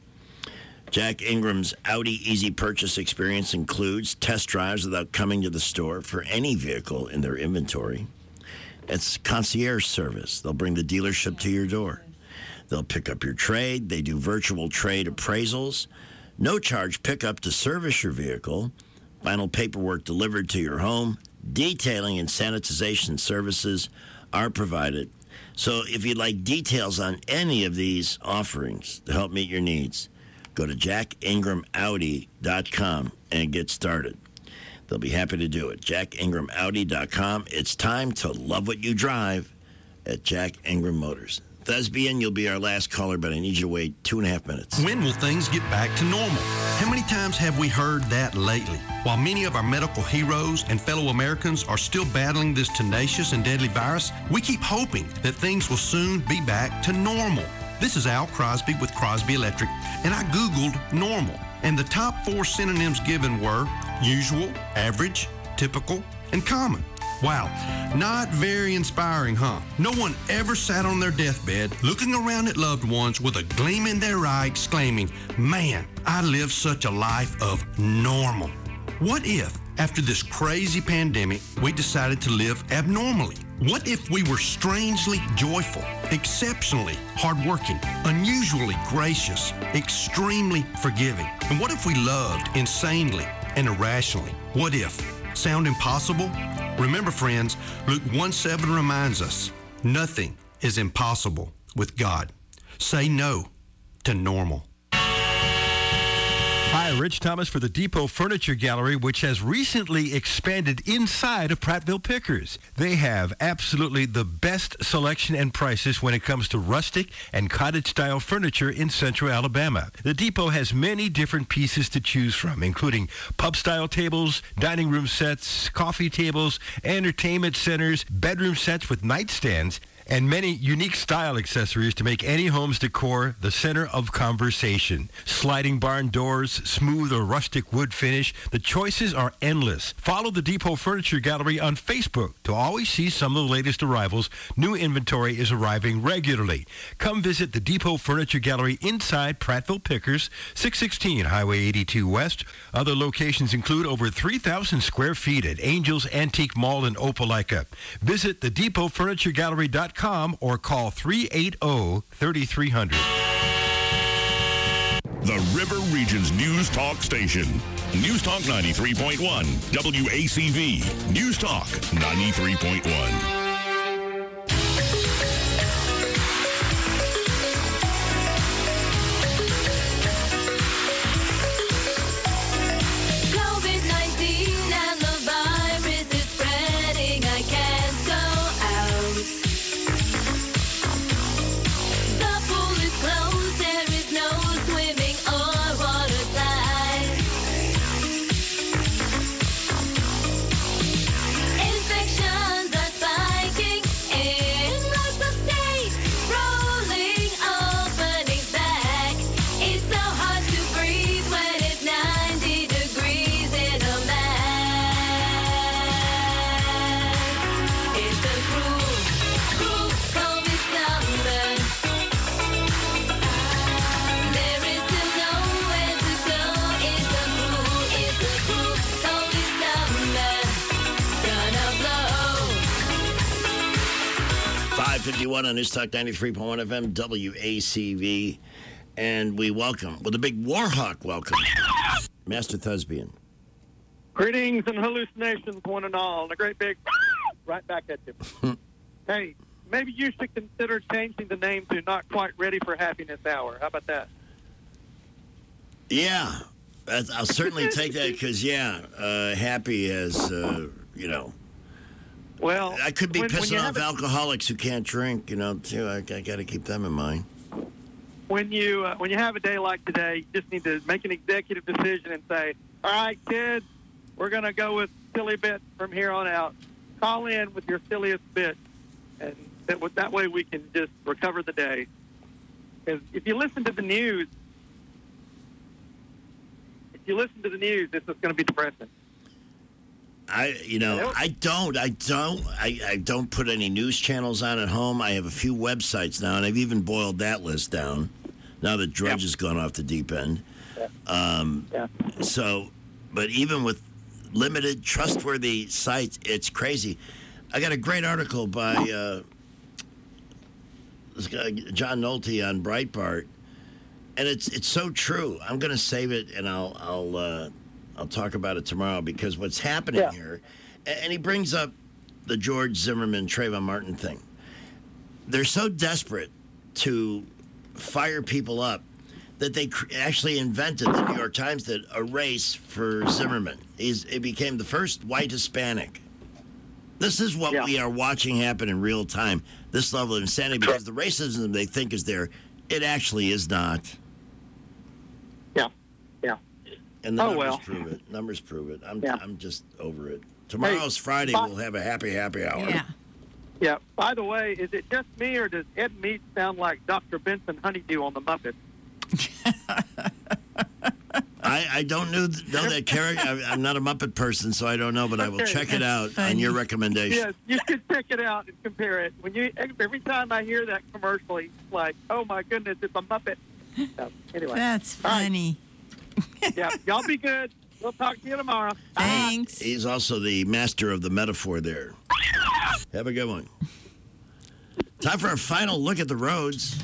Jack Ingram's Audi Easy Purchase experience includes test drives without coming to the store for any vehicle in their inventory. It's concierge service. They'll bring the dealership to your door. They'll pick up your trade. They do virtual trade appraisals. No charge pickup to service your vehicle. Final paperwork delivered to your home. Detailing and sanitization services are provided. So if you'd like details on any of these offerings to help meet your needs, go to jack ingram audi dot com and get started. They'll be happy to do it. jack ingram audi dot com. It's time to love what you drive at Jack Ingram Motors. Thespian, you'll be our last caller, but I need you to wait two and a half minutes. When will things get back to normal? How many times have we heard that lately? While many of our medical heroes and fellow Americans are still battling this tenacious and deadly virus, we keep hoping that things will soon be back to normal. This is Al Crosby with Crosby Electric, and I Googled normal. And the top four synonyms given were usual, average, typical, and common. Wow, not very inspiring, huh? No one ever sat on their deathbed looking around at loved ones with a gleam in their eye exclaiming, man, I lived such a life of normal. What if, after this crazy pandemic, we decided to live abnormally? What if we were strangely joyful, exceptionally hardworking, unusually gracious, extremely forgiving? And what if we loved insanely and irrationally? What if? Sound impossible? Remember, friends, Luke one seven reminds us, nothing is impossible with God. Say no to normal. Hi, Rich Thomas for the Depot Furniture Gallery, which has recently expanded inside of Prattville Pickers. They have absolutely the best selection and prices when it comes to rustic and cottage-style furniture in central Alabama. The Depot has many different pieces to choose from, including pub-style tables, dining room sets, coffee tables, entertainment centers, bedroom sets with nightstands, and many unique style accessories to make any home's decor the center of conversation. Sliding barn doors, smooth or rustic wood finish, the choices are endless. Follow the Depot Furniture Gallery on Facebook to always see some of the latest arrivals. New inventory is arriving regularly. Come visit the Depot Furniture Gallery inside Prattville Pickers, six sixteen Highway eighty-two West. Other locations include over three thousand square feet at Angels Antique Mall in Opelika. Visit the depot furniture gallery dot com or call three eight zero, three three zero zero. The River Region's News Talk Station. News Talk ninety-three point one, W A C V. News Talk ninety-three point one. fifty-one on News Talk ninety-three point one F M, W A C V. And we welcome, with a big Warhawk welcome, Master Thespian. Greetings and hallucinations, one and all. And a great big right back at you. Hey, maybe you should consider changing the name to Not Quite Ready for Happiness Hour. How about that? Yeah, I'll certainly take that because, yeah, uh, Happy has, uh, you know. Well, I could be when, when pissing you off have a- alcoholics who can't drink, you know, too. I, I got to keep them in mind. When you uh, when you have a day like today, you just need to make an executive decision and say, all right, kids, we're going to go with silly bits from here on out. Call in with your silliest bit, and that, that way we can just recover the day. Because if you listen to the news, if you listen to the news, this is going to be depressing. I, you know, I don't, I don't, I, I don't put any news channels on at home. I have a few websites now, and I've even boiled that list down. Now that Drudge has gone off the deep end. Yeah. Um, yeah. So, but even with limited, trustworthy sites, it's crazy. I got a great article by uh, this guy, John Nolte on Breitbart, and it's it's so true. I'm going to save it, and I'll I'll uh, I'll talk about it tomorrow because what's happening Yeah. here, and he brings up the George Zimmerman, Trayvon Martin thing. They're so desperate to fire people up that they cr- actually invented, the New York Times did, a race for Zimmerman. He's, it became the first white Hispanic. This is what Yeah. we are watching happen in real time, this level of insanity, because the racism they think is there, it actually is not. Yeah, yeah. And the Oh, numbers well. prove it. Numbers prove it. I'm, Yeah. I'm just over it. Tomorrow's Friday. Bob- We'll have a happy, happy hour. Yeah. Yeah. By the way, is it just me, or does Ed Meese sound like Doctor Benson Honeydew on the Muppets? I, I don't know, know that character. I, I'm not a Muppet person, so I don't know, but I will Okay, check it that's out on your recommendation. Yes, you should check it out and compare it. When you every time I hear that commercial, it's like, oh my goodness, it's a Muppet. So, anyway, That's All right. funny. Yeah, y'all be good. We'll talk to you tomorrow. Thanks. He's also the master of the metaphor there. Have a good one. Time for a final look at the roads.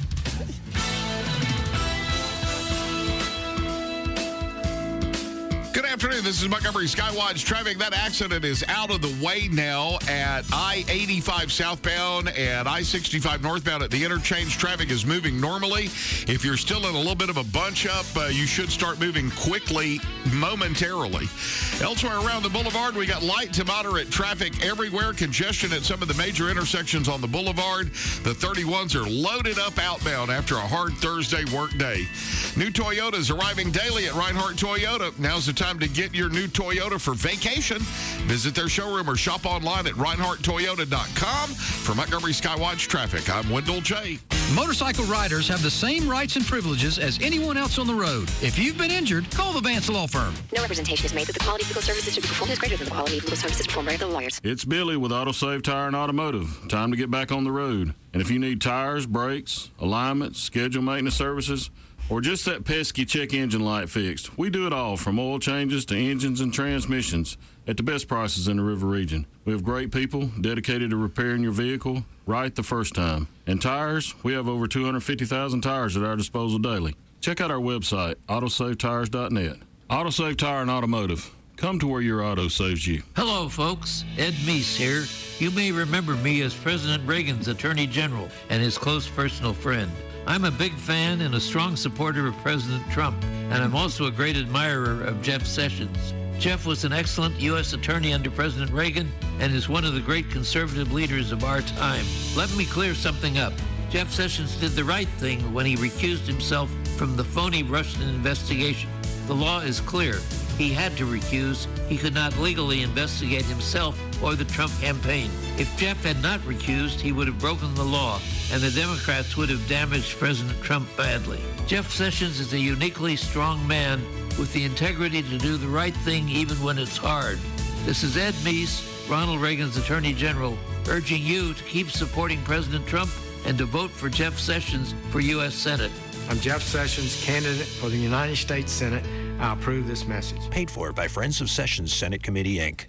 Good afternoon. This is Montgomery Skywatch traffic. That accident is out of the way now at I eighty-five southbound and I sixty-five northbound at the interchange. Traffic is moving normally. If you're still in a little bit of a bunch up, uh, you should start moving quickly momentarily. Elsewhere around the boulevard, we got light to moderate traffic everywhere. Congestion at some of the major intersections on the boulevard. The thirty-ones are loaded up outbound after a hard Thursday work day. New Toyotas arriving daily at Reinhardt Toyota. Now's the time to get your new Toyota for vacation. Visit their showroom or shop online at reinhardt toyota dot com. For Montgomery Skywatch Traffic, I'm Wendell J. Motorcycle riders have the same rights and privileges as anyone else on the road. If you've been injured, call the Vance Law Firm. No representation is made that the quality of legal services to be performed is greater than the quality of legal services performed by other lawyers. It's Billy with AutoSave Tire and Automotive. Time to get back on the road. And if you need tires, brakes, alignments, schedule maintenance services, or just that pesky check engine light fixed, we do it all, from oil changes to engines and transmissions, at the best prices in the River region. We have great people dedicated to repairing your vehicle right the first time. And tires, we have over two hundred fifty thousand tires at our disposal daily. Check out our website, auto save tires dot net. AutoSave Tire and Automotive. Come to where your auto saves you. Hello, folks. Ed Meese here. You may remember me as President Reagan's Attorney General and his close personal friend. I'm a big fan and a strong supporter of President Trump, and I'm also a great admirer of Jeff Sessions. Jeff was an excellent U S attorney under President Reagan and is one of the great conservative leaders of our time. Let me clear something up. Jeff Sessions did the right thing when he recused himself from the phony Russian investigation. The law is clear. He had to recuse. He could not legally investigate himself or the Trump campaign. If Jeff had not recused, he would have broken the law, and the Democrats would have damaged President Trump badly. Jeff Sessions is a uniquely strong man with the integrity to do the right thing even when it's hard. This is Ed Meese, Ronald Reagan's Attorney General, urging you to keep supporting President Trump and to vote for Jeff Sessions for U S Senate. I'm Jeff Sessions, candidate for the United States Senate. I approve this message. Paid for by Friends of Sessions Senate Committee, Incorporated.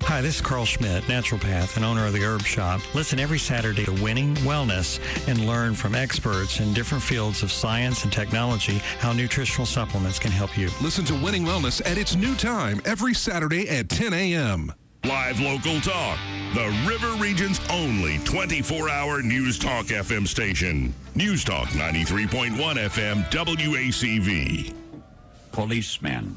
Hi, this is Carl Schmidt, naturopath and owner of the Herb Shop. Listen every Saturday to Winning Wellness and learn from experts in different fields of science and technology how nutritional supplements can help you. Listen to Winning Wellness at its new time every Saturday at ten a.m. Live local talk. The River Region's only twenty-four hour News Talk F M station. News Talk ninety-three point one F M W A C V. Policeman.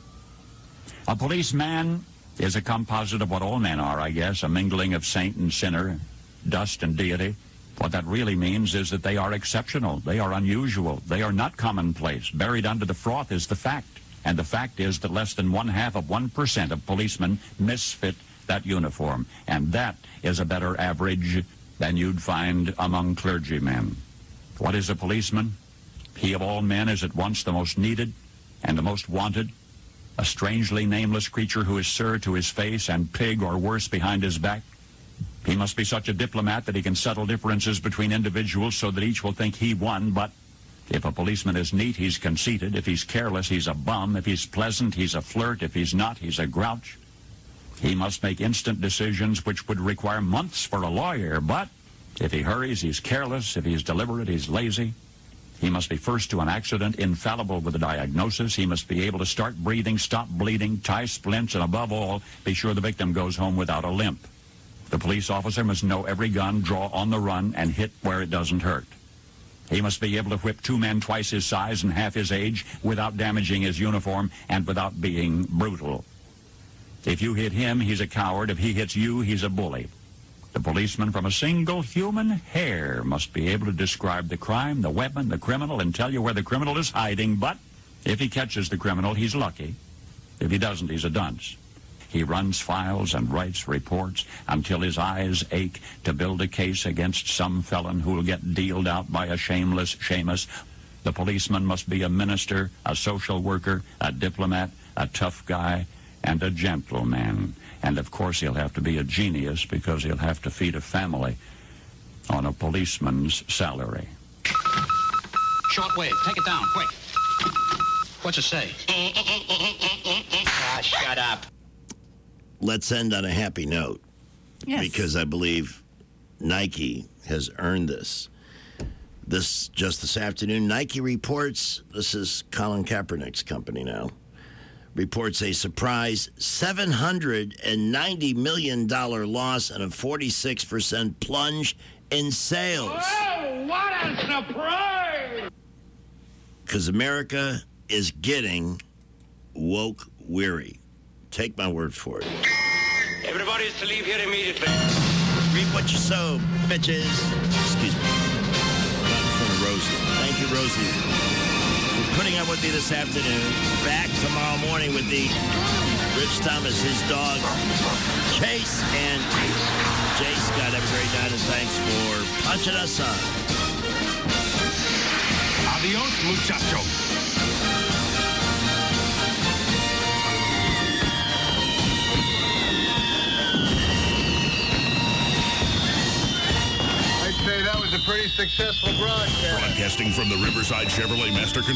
A policeman is a composite of what all men are, I guess, a mingling of saint and sinner, dust and deity. What that really means is that they are exceptional. They are unusual. They are not commonplace. Buried under the froth is the fact. And the fact is that less than one half of one percent of policemen misfit that uniform. And that is a better average than you'd find among clergymen. What is a policeman? He of all men is at once the most needed and the most wanted. A strangely nameless creature who is sir to his face and pig or worse behind his back. He must be such a diplomat that he can settle differences between individuals so that each will think he won. But if a policeman is neat, he's conceited. If he's careless, he's a bum. If he's pleasant, he's a flirt. If he's not, he's a grouch. He must make instant decisions which would require months for a lawyer. But if he hurries, he's careless. If he's deliberate, he's lazy. He must be first to an accident, infallible with a diagnosis. He must be able to start breathing, stop bleeding, tie splints, and above all, be sure the victim goes home without a limp. The police officer must know every gun, draw on the run, and hit where it doesn't hurt. He must be able to whip two men twice his size and half his age without damaging his uniform and without being brutal. If you hit him, he's a coward. If he hits you, he's a bully. The policeman from a single human hair must be able to describe the crime, the weapon, the criminal, and tell you where the criminal is hiding. But if he catches the criminal, he's lucky. If he doesn't, he's a dunce. He runs files and writes reports until his eyes ache to build a case against some felon who will get dealed out by a shameless Seamus. The policeman must be a minister, a social worker, a diplomat, a tough guy, and a gentleman. And, of course, he'll have to be a genius because he'll have to feed a family on a policeman's salary. Short wave. Take it down, quick. What's it say? Ah, shut up. Let's end on a happy note. Yes. Because I believe Nike has earned this. This, just this afternoon, Nike reports, this is Colin Kaepernick's company now, reports a surprise seven hundred ninety million dollars loss and a forty-six percent plunge in sales. Oh, what a surprise! Because America is getting woke weary. Take my word for it. Everybody is to leave here immediately. Reap what you sow, bitches. Excuse me. Not in front of Rosie. Thank you, Rosie, for putting up with me this afternoon. Back tomorrow morning with the Rich Thomas, his dog, Chase, and Jay Scott. Have a great night, and thanks for punching us on. Adios, muchacho. I'd say that was a pretty successful broadcast. Broadcasting from the Riverside Chevrolet Master Control